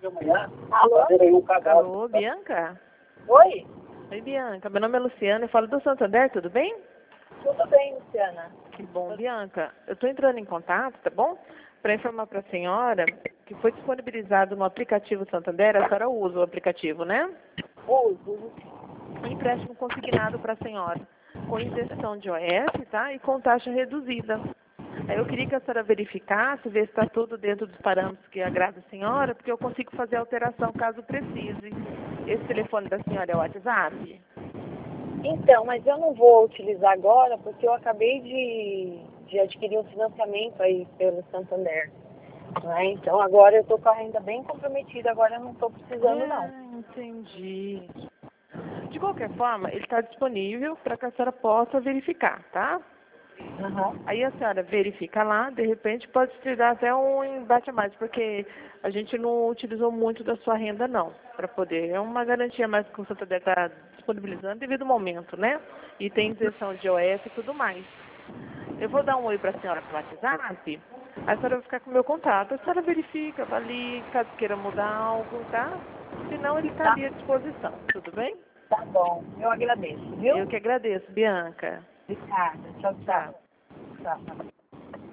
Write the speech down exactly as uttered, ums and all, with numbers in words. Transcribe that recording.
Alô? Alô, Bianca? Oi? Oi, Bianca. Meu nome é Luciana, eu falo do Santander, tudo bem? Tudo bem, Luciana? Que bom, Bianca. Eu estou entrando em contato, tá bom? Para informar para a senhora que foi disponibilizado no aplicativo Santander, a senhora usa o aplicativo, né? Uso. Um empréstimo consignado para a senhora, com isenção de O S, tá? E com taxa reduzida. Aí eu queria que a senhora verificasse, ver se está tudo dentro dos parâmetros que agrada a senhora, porque eu consigo fazer alteração caso precise. Esse telefone da senhora é o WhatsApp? Então, mas eu não vou utilizar agora porque eu acabei de, de adquirir um financiamento aí pelo Santander. Né? Então agora eu estou com a renda bem comprometida, agora eu não estou precisando não. Ah, entendi. De qualquer forma, ele está disponível para que a senhora possa verificar, tá? Uhum. Aí a senhora verifica lá, de repente pode te dar até um embate a mais, porque a gente não utilizou muito da sua renda não, para poder. É uma garantia a mais que o Santander está disponibilizando devido ao momento, né? E tem isenção de O S e tudo mais. Eu vou dar um oi para a senhora no WhatsApp, a senhora vai ficar com o meu contato, a senhora verifica, avalie, caso queira mudar algo, tá? Senão ele está Tá, ali à disposição, tudo bem? tá bom. Eu agradeço, viu? Eu que agradeço, Bianca. Obrigada. Tchau, Tchau. tchau. Tchau.